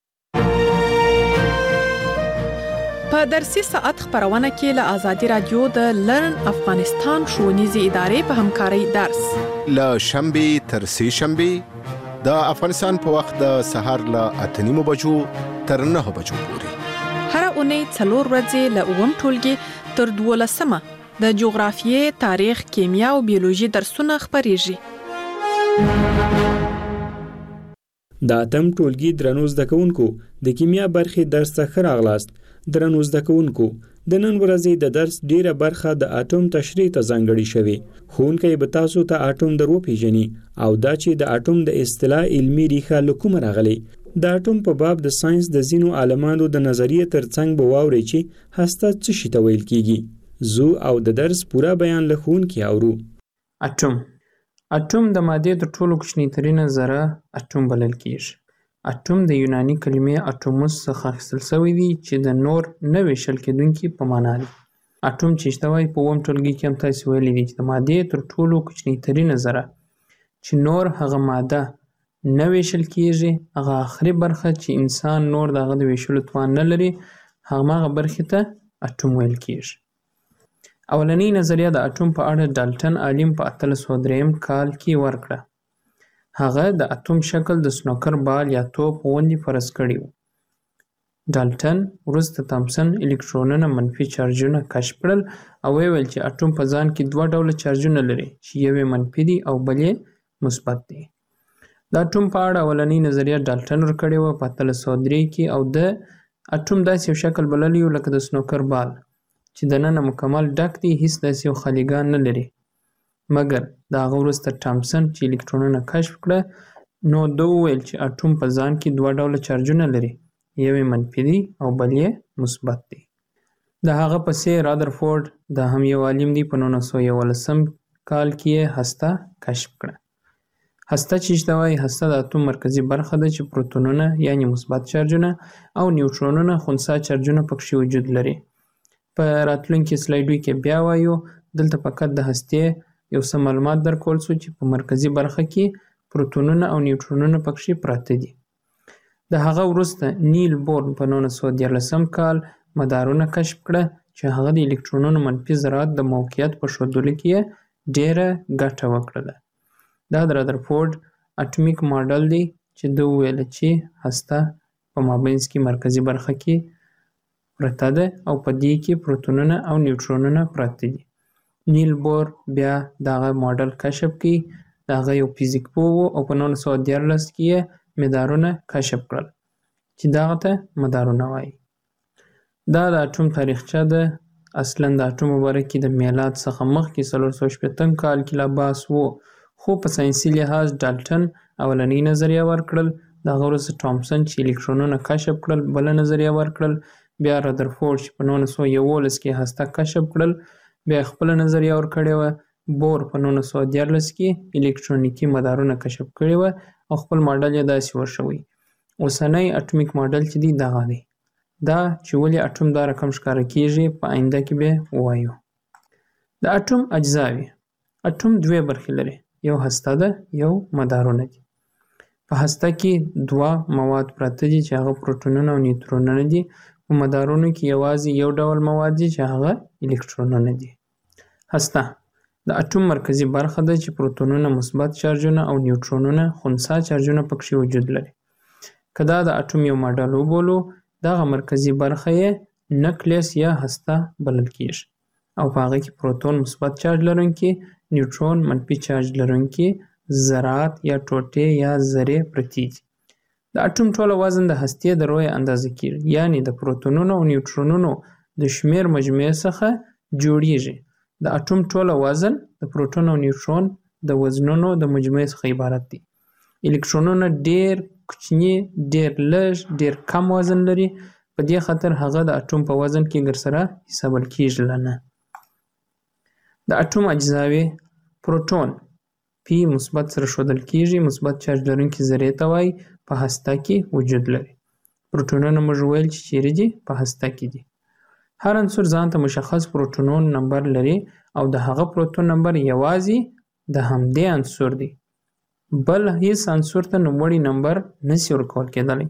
په درسي ساعت خبرونه کې له آزادي رادیو د لرن افغانستان ښوونیزې ادارې په همکارۍ درس له شنبې تر سې شنبې د افغانستان په وخت د سهار له اته نیمو بجو تر نهه بجو پورې. هر اونۍ څلور ورځې له اووم ټولګي تر دولسمه د جغرافیې، تاریخ، کیمیا او بیولوژي درسونه خپریږي. د اتم ټولګي درنو زده کوونکو، د کیمیا برخې درس ته ښه راغلاست. درنو زده کوونکو، د نن ورځې د درس ډیره برخه د اټوم تشریح ته ځانګړې شوې. ښوونکی به تاسو ته اټوم در وپیژني او دا چې د اټوم د اصطلاح علمي ریښه له کومه راغلې. د اټوم په باب د ساينس د ځینو عالمانو د نظریې ترڅنګ به واورئ چې هسته څه شي ته ویل کیږي. زو او د درس پوره بیان له ښوونکي اورو. اټوم اټوم د مادې تر ټولو کوچنۍ ترینه ذره اټوم بلل کیږي. اټوم د یوناني کلمې اټوموس څخه اخیستل شوی دی چې د نور نه ویشل کېدونکي په معنا دی. اټوم چې شته وای په اووم ټولګي کې هم تاسې ویلي دي چې د مادې تر ټولو کوچنۍ ترینه ذره چې نور هغه ماده نه ویشل کیږي، هغه آخري برخه چې انسان نور د هغه د ویشلو توان نه لري، هماغه برخې ته اټوم ویل کیږي. اولنۍ نظریه د اټوم په اړه ډالټن عالم په اتلس سوه درېیم کال کې ورکړه. هغه د اټوم شکل د سنوکر بال یا توپ غوندې فرض کړی و. ډالټن وروسته تامسن الکترونونه منفي چارجونه کشف کړل او ویل چې اټوم په ځان کې دوه ډوله چارجونه لري چې یو یې منفي دي او بل یې مثبت دی. د اټوم په اړه اولنۍ نظریه ډالټن ورکړې وه په اتلس سوه درې کې او د اټوم داسې یو شکل بللی و لکه د سنوکر بال چې دننه مکمل ډک دی، هیڅ داسې یو خالیګان نه لري. مګر د هغه وروسته تامسن چې الکترونونه کشف کړه نو ده وویل چې اټوم په ځان کې دوه ډوله چارجونه لري، یو یې منفي دی او بل یې مثبت دی. د هغه پسې رادرفورد دا هم یو عالم دی په نولس سوه یولسم کال کې یې هسته کشف کړه. هسته چې شته وایي هسته د اتوم مرکزي برخه ده چې پروتونونه یعنې مثبت چارجونه او نیوټرونونه خنثی چارجونه پکښې وجود لري. په راتلونکي سلایډو کې بیا وایو. دلته فقط د هستې یو څه معلومات درکول سو چې په مرکزي برخه کې پروتونونه او نیوټرونونه پکښې پراته دي. د هغه وروسته نیل بورن په نولس سوه دیارلسم کال مدارونه کشف کړه چې هغه د الکترونونو منفي ذرات د موقعیت په ښودلو کې یې ډېره ګټه وکړله. دا د رادرفورد اټمیک ماډل دی چې ده وویله چې هسته په مابینځ کې مرکزي برخه کې پرته ده او په دې کې پروتونونه او نیوټرونونه پراته دي. نیل بور بیا دغه ماډل کشف کړي. د هغه یو فزیک پوه و او په نولس سوه دیارلس کې یې مدارونه کشف کړل چې دغه ته مدارونه وایي. دا د اټوم تاریخچه ده. اصلا د اټوم په باره کې د میلاد څخه مخکې څلور سوه شپېتم کال کې لا بحث و، خو په ساینسي لحاظ ډالټن اولنۍ نظریه ورکړل، د هغه وروسته تامسن چې الکترونونه کشف کړل بله نظریه ورکړل، بیا رادرفورد چې په نولس سوه یولس کې هسته کشف کړل بیا خپله نظریه ورکړې وه. بور په نولس سوه دیارلس کې الکترونیکي مدارونه کشف کړي وه او خپل ماډل یې داسې ورشوی. اوسنی اټومیک ماډل چې دی دغه دی. دا چې ولې اټوم دا رقم ښکاره کیږي په آینده کې به ووایو. د اټوم اجزاوې. اټوم دوې برخې لري، یو هسته ده یو مدارونه دي. په هسته کې دوه مواد پراته دي چې هغه پروتونونه او نیوترونونه دي. په مدارونو کې یوازې یو ډول مواد دي چې هغه الکترونونه دي. هسته د اټوم مرکزي برخه ده چې پروتونونه مثبت چارجونه او نیوټرونونه خنثی چارجونه پکښې وجود لري. که دا د اټوم یو ماډل وبولو دغه مرکزي برخه یې نکلیس یا هسته بلل کیږي او په هغه کې پروتون مثبت چارج لرونکي، نیوټرون منفي چارج لرونکي ذرات یا ټوټې یا ذرې پرتې دي. د اټوم ټوله وزن د هستې د رویه اندازه کیږي، یعنې د پروتونونو او نیوټرونونو د شمیر مجموعې څخه جوړیږي. د اټوم ټوله وزن د پروتون او نیوټرون د وزنونو د مجموعې څخه عبارت دی. الکترونونه ډیر کوچني، ډیر لږ، ډیر کم وزن لري، په دې خاطر هغه د اټوم په وزن کې ګرسره حسابل کیږي نه. د اټوم اجزاوې. پروتون پی مثبت سره ښودل کیږي، مثبت چارج لرونکي ذرې ته وایي، په هسته کې وجود لري. پروتونونه موږ ویل چې چیرې دي؟ په هسته کې دي. هر عنصر ځان ته مشخص پروتونون نمبر لري او د هغه پروتون نمبر یوازې د همدې عنصر دی، بل هیڅ عنصر ته نوموړی نمبر نشي ورکول کېدلی.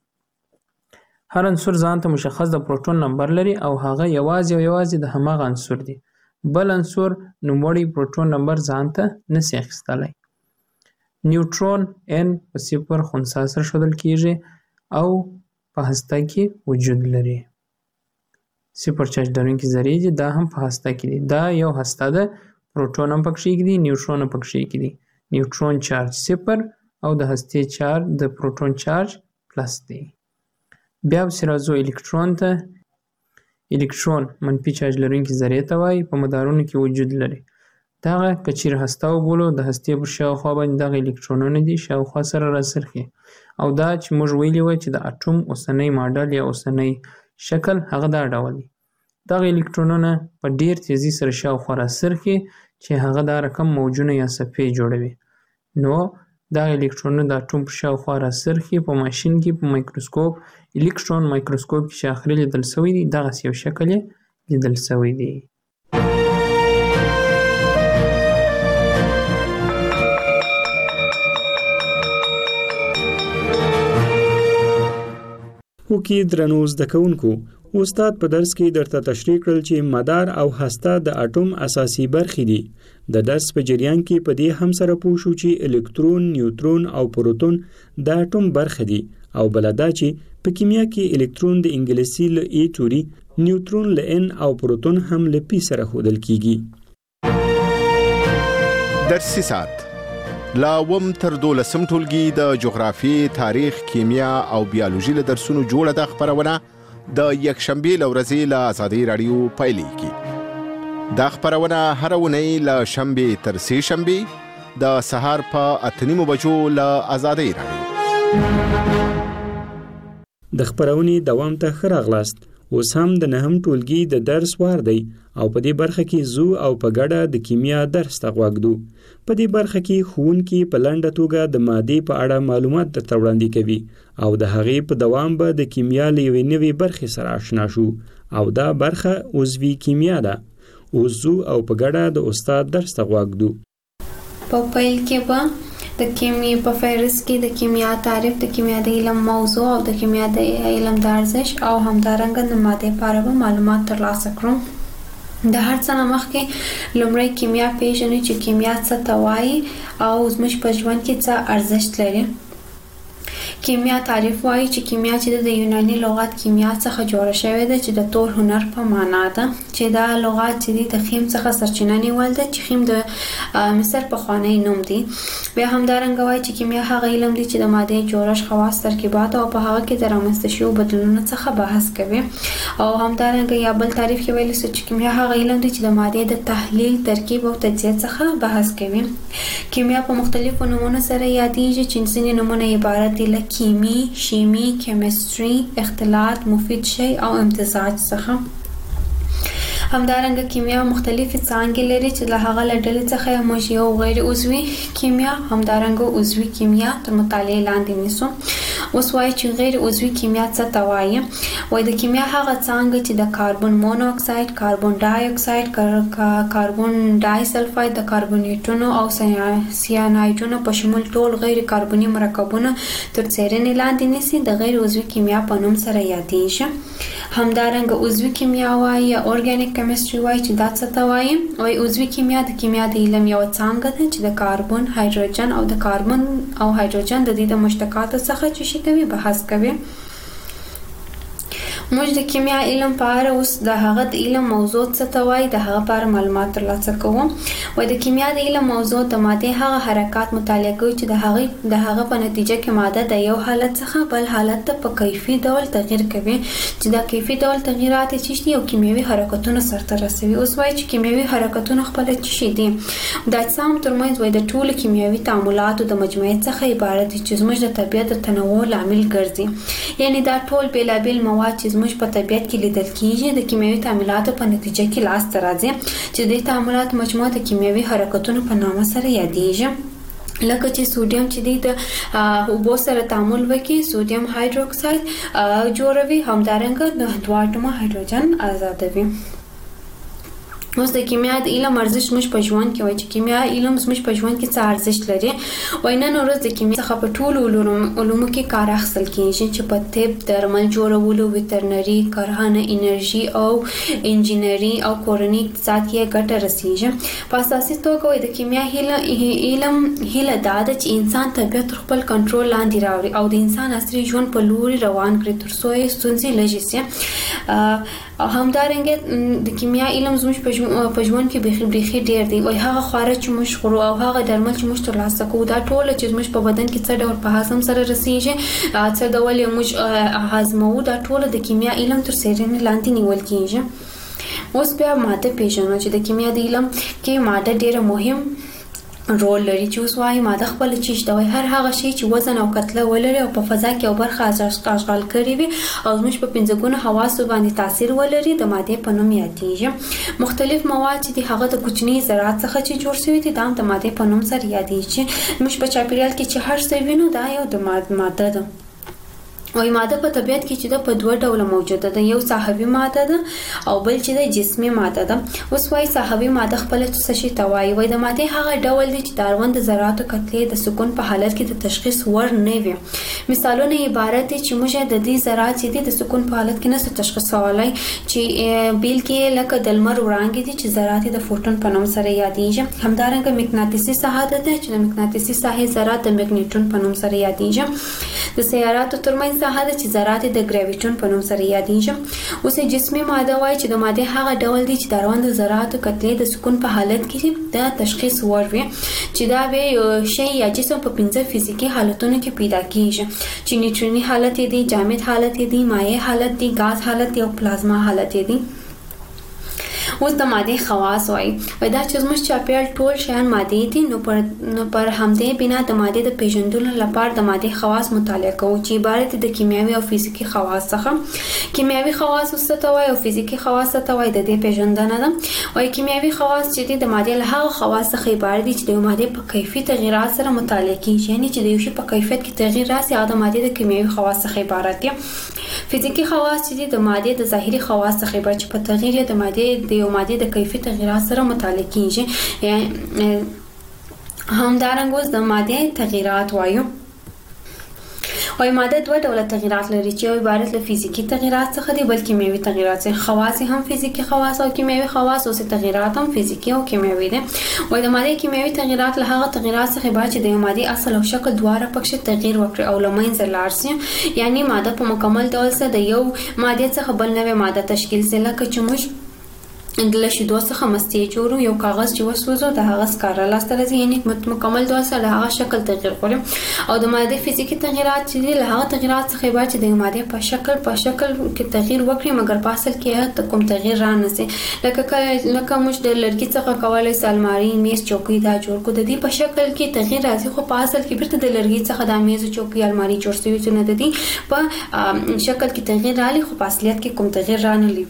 هر عنصر ځان ته مشخص د پروتون نمبر لري او هغه یوازې او یوازې د هماغه عنصر دی، بل عنصر نوموړی پروتون نمبر ځان ته نشي اخیستلی. نیوټرون ان په صفر خنثی سره ښودل کیږي او په هسته کې وجود لري. صفر چارج لرونکي ذرې دي، دا هم په هسته کې دي. دا یو هسته ده، پروتون هم پکښې دي، نیوټرون هم پکښې دي. نیوټرون چارج صفر او د هستې چارج د پروتون چارج پلس دی. بیا پسې راځو الکترون ته. الکترون منفي چارج لرونکي ذرې ته وایي، په مدارونو کې وجود لري. دغه که چیرې هسته وبولو د هستې پر شاوخوا باندې دغه الکترونونه دي شاوخوا سره راڅرخي او دا چې موږ ویلي وای چې د اټوم اوسنی ماډل یا اوسنی شکل هغه دا ډول دی. دغه الکترونونه په ډیر تیزی سره شاوخوا راڅرخي چې هغه دا رقم موجونه یا صفحې جوړوي. نو دغه الکترونونه د اټوم په شاوخوا راڅرخي. په ماشین کې په مایکروسکوپ الکترون مایکروسکوپ کې چې اخري لیدل سوی دی دغسې یو شکل یې لیدل شوی دی. وکي درنو زده کوونکو، استاد په درس کې درته تشریح کړل چې مدار او هسته د اټوم اساسي برخې دي. د درس په جریان کې په دې هم سره پوه شو چې الکترون، نیوترون او پروتون د اټوم برخې دي او بلدا چې په کیمیا کې الکترون د انګلیسي له ای توري، نیوترون له ان او پروتون هم له پی سره ښودل کیږي. درسي ساعت لا وم تر دولسم ټولګي د جغرافیې، تاریخ، کیمیا او بیولوژي له درسونو جوړه د خبرونه د یکشنبه لورځي له آزادۍ رادیو پایلیږي. دا خبرونه هر اونۍ له شنبه تر سه شنبه د سهار په اتنیمو بجو له آزادۍ رادیو. د خبرونې دوام ته ښه راغلاست. اوس هم د نهم ټولګي د درس وار دی او په دې برخه کې زو او په ګډه د کیمیا درس ته غوږدو. په دې برخه کې ښوونکي په لنډه توګه د مادې په اړه معلومات درته وړاندې کوي او د هغې په دوام به د کیمیا له یوې نوې برخې سره آشنا شو او دا برخه عضوي کیمیا ده. اوس زو او په ګډه د استاد درس ته غوږدو. په پیل کې به د کیمیا په فهرست کې د کیمیا تعریف، د کیمیا د علم موضوع او د کیمیا د علم د ارزښت او همدارنګه د مادې په اړه معلومات ترلاسه کړو. د هر څه نه مخکې لومړی کیمیا پیژنو چې کیمیا څه ته وایي او زموږ په ژوند کې څه ارزښت لري. کیمیا تعریف وایي چې کیمیا چې د یوناني لغت کیمیا څخه جوړه شوې ده چې د تور هنر په معنا ده، چې دا لغت چې د خیم څخه سرچینه نیول ده چې خیم د مصر پخوانی نوم دی. بیا همدارنګه وایي چې کیمیا هغه علم دی چې د مادې جوړښت، خواص، ترکیبات او په هغه کې د رامنځته شویو بدلونونو څخه بحث کوي. او همدارنګه یا بل تعریف کې ویل چې کیمیا هغه علم دی چې د مادې د تحلیل، ترکیب او تجزیه څخه بحث کوي. کیمیا په مختلفو نومونو سره یادېږي چې ځینې نومونه عبارت دي له کیمی، شیمی، کیمستري، اختلاط، مفید شی او امتزاج څخه. همدارنګه کیمیا مختلفې څانګې لري چې له هغه له ډلې څخه موږ یو غیر عضوي کیمیا، همدارنګه عضوي کیمیا تر مطالعې لاندې نیسو. اوس وایي چې غیر عضوي کیمیا څه ته وایي. وایي د کیمیا هغه څانګه چې د کاربن مونو اکساید، کاربن ډای اکساید، کاربن ډای سلفاید، د کاربونیټونو او سیانایډونو په شمول ټول غیر کاربني مرکبونه تر څیړنې لاندې نیسي، د غیر عضوي کیمیا په نوم سره یادېږي. همدارنګه عضوي کیمیا وایي یا اورګانیک کیمستري وایي چې دا څه ته وایي. وایي عضوي کیمیا د کیمیا د علم یو څانګه ده چې د کاربن، هایدروجن او د کاربن او هایدروجن د دې د مشتقاتو څخه چې شي کوي بحث کوي. موږ د کیمیا علم په اړه اوس د هغه د علم موضوع څه ته وایي د هغه په اړه معلومات ترلاسه کوو. وایي د کیمیا د علم موضوع د مادې هغه حرکات مطالعه کوي چې د هغه د هغه په نتیجه کې ماده د یو حالت څخه بل حالت ته په کیفي ډول تغیر کوي، چې دا کیفي ډول تغیرات چې دي او کیمیاوي حرکتونه سرته رسوي. اوس وایي چې کیمیاوي حرکتونه خپل څه دي. د اجسام ترمنځ وایي د ټولو کیمیاوي تعاملاتو د مجموعې څخه عبارت دي چې زموږ د طبیعت د تنوع لامل ګرځي. یعنی دا ټول بیلابیل مواد چې زموږ په طبیعت کې لیدل کیږي د کیمیاوي تعاملاتو په نتیجه کې لاس ته راځي، چې د تعاملات مجموعه د کیمیاوي حرکتونو په نامه سره یادېږي. لکه چې سوډیم چې د اوبو سره تعامل وکړي، سوډیم هایدروکساید جوړوي، همدارنګه د دوه اټومه هایدروجن آزادوي. اوس د کیمیا د علم ارزښت موږ په ژوند کې وایي چې کیمیا علم موږ په ژوند کې څه ارزښت لري. وایي نن ورځ د کیمیا څخه په ټولو علومو کې کار اخیستل کېږي چې په طب، درمل جوړولو، ویترنري، کرهڼه، انرژي او انجینري او کورني اقتصاد کې ګټه رسیږي. په اساسي توګه وایي د کیمیا علم هیله دا ده چې انسان طبیعت تر خپل کنټرول لاندې راوړي او د انسان عصري ژوند په لوري روان کړي تر څو یې ستونزې لږې شي. همدارنګه د کیمیا علم زموږ په ژوند کې بیخي بیخي ډېر دی. وایي هغه خواړه چې موږ خورو او هغه درمل چې موږ ترلاسه کوو دا ټول چې زموږ په بدن کې څه ډول په هضم سره رسیږي، څه ډول یې موږ هضموو، دا ټول د کیمیا علم تر څیړنې لاندې نیول کېږي. اوس بیا ماده پیژنو چې د کیمیا د علم کې ماده ډېره مهم رول لري. چې اوس وایي ماده خپل چیز ده، وایي هر هغه شی چې وزن او کتله ولري او په فضا کې یو برخه اشغال کړي وي او زموږ په پنځه ګونو حواسو باندې تاثیر ولري د مادې په نوم یادېږي. مختلف مواد چې هغه د کوچني ذرات څخه چې جوړ شوي دي دا هم د مادې په نوم سره یادېږي. زموږ په چاپیریال کې چې هر څه وینو دا یو د ماده ده. وای ماده په طبیعت کې چې د په دوه ډول موجوده ده، یو صحوي ماده ده او بل چې د جسمي ماده ده. اوس وای صحوي ماده خپل څه شي توای وای د ماده هغه ډول دی چې د اړوند ذراتو کتلې د سکون په حالت کې د تشخیص ور نه وي. مثالونه عبارت دي چې موږ د دې ذرات چې د سکون په حالت کې نه تشخیصولای، چې بیل کې لکه د لمر وړانګې دي چې ذرات د فوټون په نوم سره یادېږي. همدارنګه مغناطیسي ساحه ده چې د مغناطیسي ساحې ذرات د مګنیټون په نوم سره یادېږي. د سیاراتو ترمنځ ساحه ده چې ذرات د ګریویټون په نوم سره یادېږي. اوس جسمي ماده وای چې د ماده هغه ډول دی چې د اړوند ذراتو کتلې د سکون په حالت کې د تشخیص ور وي، چې دا به شی یا جسم په پنځه فزیکي حالتونو کې پیدا کیږي، چې نیوټروني حالت دی، جامد حالت دی، مایع حالت دی، غاز حالت دی او پلازما حالت دی. اوس د ماده خواص وای دا چې زموږ چاپیریال ټول شیان ماده دي، نو پر نو پر همدې بنا د ماده د پیژندلو لپاره د ماده خواص مطالعه کوو چې عبارت د کیمیاوي او فزیکی خواص څخه. کیمیاوي خواص څه ته وای او فزیکی خواص څه ته وای د دې پیژندنه ده. وای کیمیاوي خواص چې د ماده له هغه خواص څخه عبارت دي چې د ماده په کیفیت تغیرات سره مطالعه کیږي، یعنی چې د یو شی په کیفیت کې تغییر راسي هغه د ماده د کیمیاوي خواص څخه عبارت دي. فزیکی خواص چې د ماده د ظاهري خواص څخه عبارت چې په تغییر د ماده د یو ماده د کیفیت تغیرات سره مطالعه کیږي. همدارنګه اوس د ماده تغیرات وایو. وای ماده دوه ډول تغیرات لري چې یو عبارت له فزیکی تغیرات څخه دي بل کیمیاوي تغیرات څخه. خواص هم فزیکی خواص او کیمیاوي خواص او تغیرات هم فزیکی او کیمیاوي دي. وای د ماده کیمیاوي تغیرات له هغه تغیرات څخه عبارت چې د ماده اصل او شکل دواړه پکې تغییر وکړي او لمنځه لاړ شي، یعنی ماده په مکمل ډول سره د یو ماده څخه بل نوې ماده تشکیل شي. لکه چې موږ د شیدو څخه مستې جوړو، یو کاغذ چې وسوځو د هغه سکاره لاسته راځي، یعنی مکمل ډول سره هغه شکل تغییر کوي. او د ماده فزیکی تغیرات چې له هغه تغیرات څخه عبارت چې د ماده په شکل په شکل کې تغییر وکړي مګر په اصل کې کوم تغییر را نه سي. لکه لکه موږ د لرګي څخه کولای سو الماری، میز، چوکۍ دا جوړ کړو، د دې په شکل کې تغییر راځي خو په اصل کې بیرته د لرګي څخه د میز، چوکۍ، الماری جوړ شوی چې نه د دې په شکل کې تغییر راځي خو په اصلیت کې کوم تغییر را نه لري.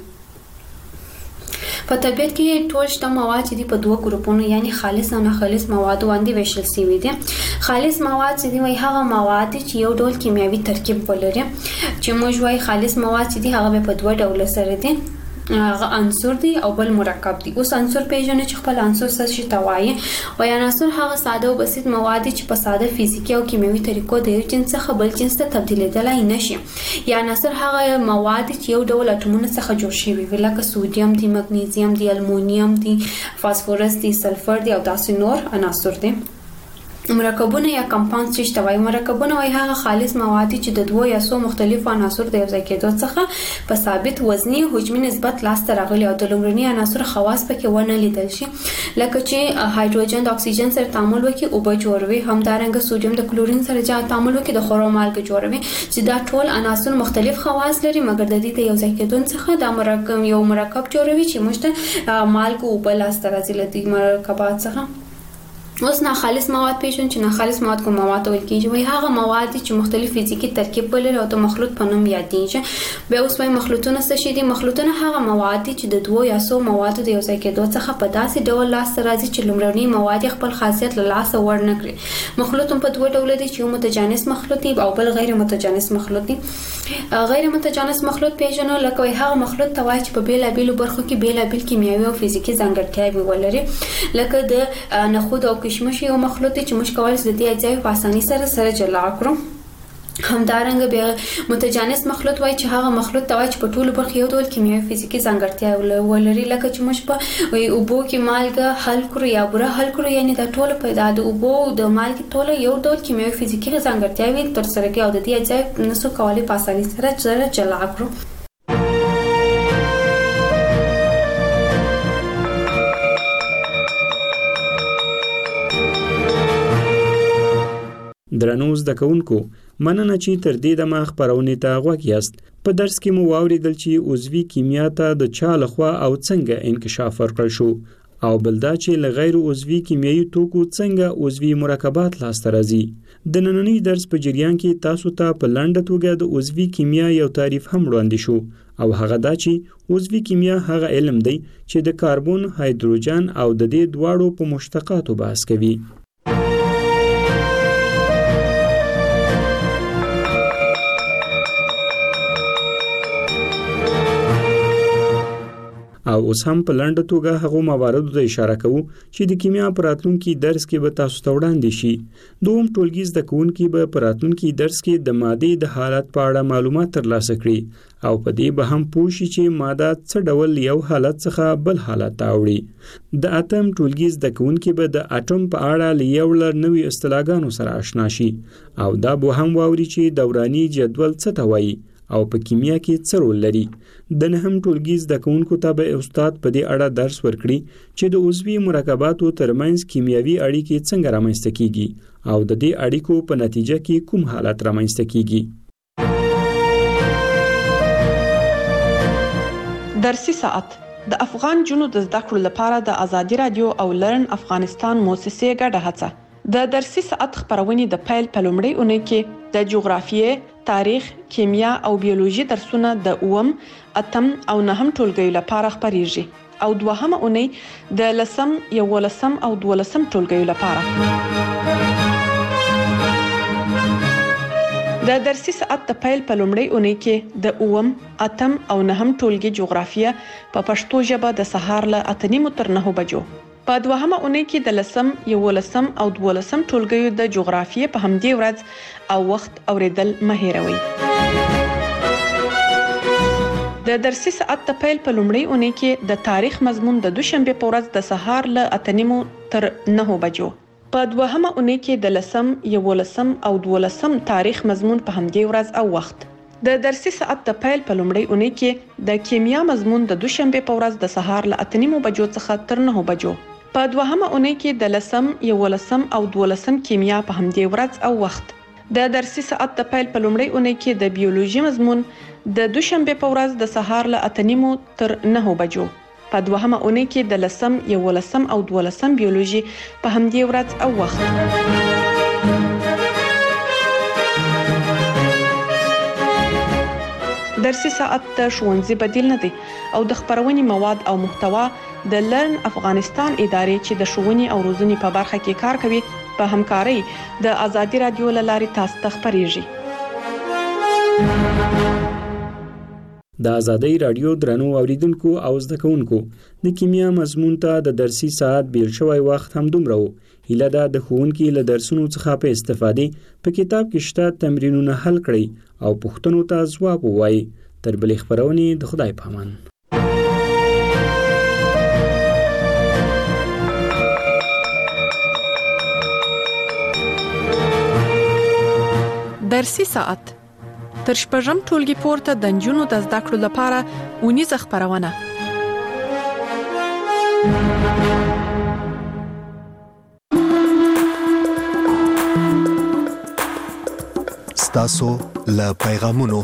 په طبیعت کې ټول شته مواد چې دي په دوه ګروپونو یعنی خالص او ناخالص مواد باندې ویشل شوي دي. خالص مواد چې دي وای هغه مواد چې یو ډول کیمیاوي ترکیب ولري، چې موږ وای خالص مواد چې دي هغه په دوه ډول سره دي، هغه عنصر دی او بل مرکب دی. اوس عنصر پیژنې چې خپل عنصر څه شي توایي. وای عنصر هغه ساده او بسيط مواد چې په ساده فزیکی او کیمیاوي طریقو د یو جنس څخه بل جنس ته تبدیلېدلای نشي. یا عنصر هغه مواد چې یو ډول اټومونو څخه جوړ شوي وي، لکه سودیم دی، مګنیزیم دی، المونیم دی، فاسفورس دی، سلفر دی او داسې نور عناصر دي. مرکبونه یا کمپاوند چې توای مرکبونه وای هغه خالص مواد چې د دوه یا څو مختلفو عناصر د یو ځای کېدو څخه په ثابت وزني حجمي نسبت لاسته راغلي او د لومړني عناصر خواص پکې ونه لیدل شي، لکه چې هایدروجن د اکسیجن سره تعامل وکړي او به جوړوي. همدارنګه سوډیم د کلورین سره جا تعامل وکړي د خورو مالګه جوړوي، چې دا ټول عناصر مختلف خواص لري مګر د دې د یو ځای کېدو څخه دا مرکب یو مرکب جوړوي چې موږ ته مالګه او بل لاسته راځي له دې مرکبات څخه. اوس ناخالص مواد پیژنو چې ناخالص مواد کوم مواد ویل کیږي. وای هغه مواد چې مختلف فزیکی ترکیب ولري او د مخلوط په نوم یادېږي. بیا اوس وای مخلوطونه څه شي دي؟ مخلوطونه هغه مواد چې د دوه یا څو موادو د یو ځای کېدو څخه په داسې ډول لاسته راځي چې لومړني مواد خپل خاصیت له لاسه ور نه کړي. مخلوط په دوه ډول دي چې یو متجانس مخلوط دی او بل غیر متجانس مخلوط دی. غیر متجانس مخلوط پیژنو لکه وای هغه مخلوط ته وای چې په بیلابیلو برخو کې بیلابیل کیمیاوي او فزیکی ځانګړتیاوې ولري، لکه د نخود او کشمش یو مخلوط چې موږ کولای شو د دې اجزاوې په اسانۍ سره سره جلا کړو. همدارنګه بیا متجانس مخلوط وای چې هغه مخلوط ته وای چې په ټولو برخو یو ډول کیمیاوي فزیکی ځانګړتیا ولري، لکه چې موږ په اوبو کې مالګه حل کړو یا بوره حل کړو، یعنی دا ټول په د اوبو د مالګې ټول یو ډول کیمیاوي فزیکی ځانګړتیاوې تر سره کوي او د دې اجزاوې نسو کولای په اسانۍ سره سره جلا کړو. درنو زده کوونکو، مننه چې تر دې دمه خپرونې ته غوږ یاست. په درس کې مو واوریدل چې عضوي کیمیا ته د چا لخوا او څنګه انکشاف ورکړل شو، او بل دا چې له غیر عضوي کیمیاوي توکو څنګه عضوي مرکبات لاسته راځي. د نننۍ درس په جریان کې تاسو ته په لنډه توګه د عضوي کیمیا یو تعریف هم وړاندې شو، او هغه دا چې عضوي کیمیا هغه علم دی چې د کاربن، هایدروجن او د دې دواړو په مشتقاتو بحث کوي. او اوس هم په لنډه توګه هغو مواردو ته اشاره کوو چې د کیمیا په راتلونکي درس کې به تاسو ته وړاندې شي. دوهم ټولګي زده کوونکي به په راتلونکي درس کې د مادې د حالت په اړه معلومات ترلاسه کړي او په دې به هم پوه شي چې ماده څه ډول یو حالت څخه بل حالت ته اوړي. د اتم ټولګي زده کوونکي به د اټوم په اړه له یو لړ نوي اصطلاحګانو سره آشنا شي او دا به هم واوري چې دوراني جدول څه ته وایي او په کیمیا کې څه رول لري. د نهم ټولګي زده کوونکو ته به استاد په دې اړه درس ورکړي چې د عضوي مرکباتو ترمنځ کیمیاوي اړیکې څنګه رامنځته کیږي او د دې اړیکو په نتیجه کې کوم حالت رامنځته کیږي. درسي ساعت د افغان جنو د زده کړو لپاره د ازادي رادیو او لرن افغانستان موسسې ګډه هڅه. د درسي ساعت خبرونه د پیل په لومړۍ اونۍ کې د جغرافیې، تاریخ، کیمیا او بیولوژي درسونه د اوم، اتم او نهم ټولګیو لپاره خبريږي او دوهمه اونۍ د لسم، یولسم او دولسم ټولګیو لپاره. د درسي ساعت د پیل په لومړۍ اونۍ کې د اوم، اتم او نهم ټولګي جغرافیه په پښتو ژبه د سهار له اته نیمو تر نهو بجو. په دوهمه اونۍ کې د لسم، یولسم او دولسم ټولګیو د جغرافیې په همدې ورځ او وخت اوریدل مه هېروئ. د درسي ساعت د پیل په لومړۍ اونۍ کې د تاریخ مضمون د دوشنبه په ورځ د سهار له اته نیمو تر نهو بجو. په دوهمه اونۍ کې د لسم، یولسم او دولسم تاریخ مضمون په همدې ورځ او وخت. د درسي ساعت د پیل په لومړۍ اونۍ کې د کیمیا مضمون د دوشنبه په ورځ د سهار له اته نیمو بجو څخه تر نهو بجو. په دوهمه اونۍ کې د لسم، یولسم او دولسم کیمیا په همدې ورځ او وخت. د درسي ساعت د پیل په لومړۍ اونۍ کې د بیولوژي مضمون د دوشنبه په ورځ د سهار له اته نیمو تر نهو بجو. په دوهمه اونۍ کې د لسم، یولسم او دولسم بیولوژي په همدې ورځ او وخت. درسي ساعت د ښوونځي بدیل نه دی او د خبرونې مواد او محتوا د لرن افغانستان ادارې چې د ښوونې او روزنې په برخه کې کار کوي په همکارۍ د ازادي رادیو له لارې تاسو ته خبريږي. د ازادي رادیو درنو اوریدونکو او زده کوونکو د کیمیا مضمون ته د درسي ساعت بیل شوی وخت هم دومره و. هیله ده د ښوونکي له درسونو څخه په استفادې په کتاب کې شته تمرینونه حل کړئ او پوښتنو ته ځواب ووایئ. تر بلې خبرونې د خدای په امان. درسي ساعت تر شپږم ټولګي پورته د نجونو د زده کړو لپاره اونیزه خبرونه. ستاسو له پیغامونو.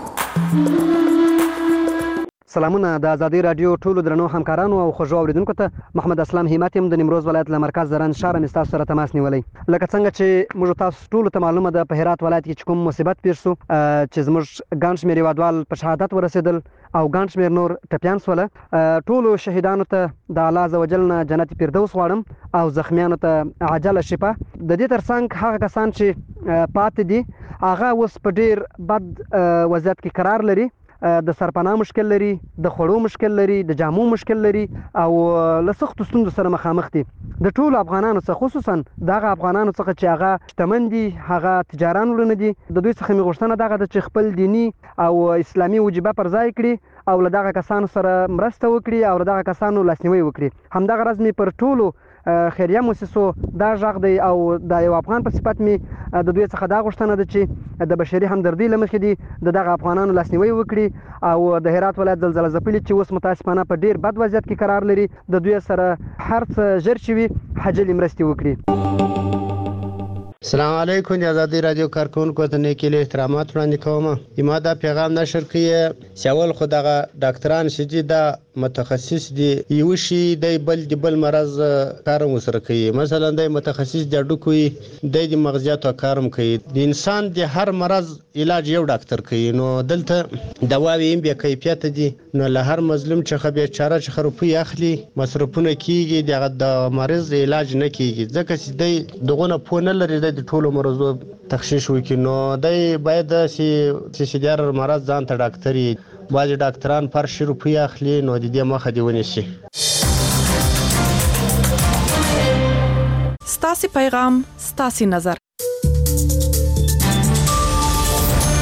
سلامونه د ازادي رادیو ټولو درنو همکارانو او خوږو اوریدونکو ته محمد اسلام همت يم د نیمروز ولایت له مرکز زرن شهر مې تاسو سره تماس نیولې. لکه څنګه چې موږ تاسو ټول ته معلومه ده په هرات ولایت کې کوم مصیبت پیښ شو چې زموږ ګڼ شمېر هیوادوال په شهادت ورسېدل او ګڼ شمېر نور ټپیان شول. ټولو شهیدانو ته د الله عزوجل نه جنت فردوس غواړم او زخمیانو ته عاجله شفا. د دې ترڅنګ هغه کسان چې پاتې دي هغه اوس په ډیر بد وضعیت کې قرار لري. د سرپناه مشکل لري، د خوړو مشکل لري، د جامو مشکل لري او له سختو ستونزو سره مخامخ دي. د ټولو افغانانو څخه خصوصا دغه افغانانو څخه چې هغه شتمن دي، هغه تجاران ورونه دي، د دوی څخه مې غوښتنه دغه ده چې خپل دینی او اسلامي وجیبه پر ځای کړي او له دغه کسانو سره مرسته وکړي او له دغه کسانو لاسنیوي وکړي. همدغه راز مې پر ټولو خیریه مؤسسو دا غږ دی او د یو افغان په صفت مې د دوی څخه دا غوښتنه ده چې د بشري همدردۍ له مخې دي د دغه افغانانو لاسنیوي وکړي او د هرات ولایت زلزله ځپلي چې اوس متاسفانه په ډیر بد وضعیت کې قرار لري د دوی سره هر څه ژر شي حجلې مرستې وکړي. السلام علیکم. د ازادي رادیو کارکونکو ته نیکی له احترامات وړاندې کوم. یما دا پیغام نشر کړي سیاول خدغه ډاکټران شجی دا متخصص دي یو شي د بل د بل مرز کارم وسره کوي. مثلا د متخصص د ډوکوي د مغزیات کارم کوي. د انسان د هر مرز علاج یو ډاکټر کوي. نو دلته دواوی هم به کیفیت دي. نو له هر مظلوم چې خبي چاره چې خروپي اخلي مصرفونه کیږي دغه د مرز علاج نه کیږي ځکه چې د دغه په نه لري د ټولو مرزو تخصیص وکړي. نو دای باید چې چې د مرز ځان ته ډاکټري بعضې ډاکټران پر شي روپۍ اخلي، نو د دې مخه دې ونیسي. ستاسې پیغام ستاسې نظر.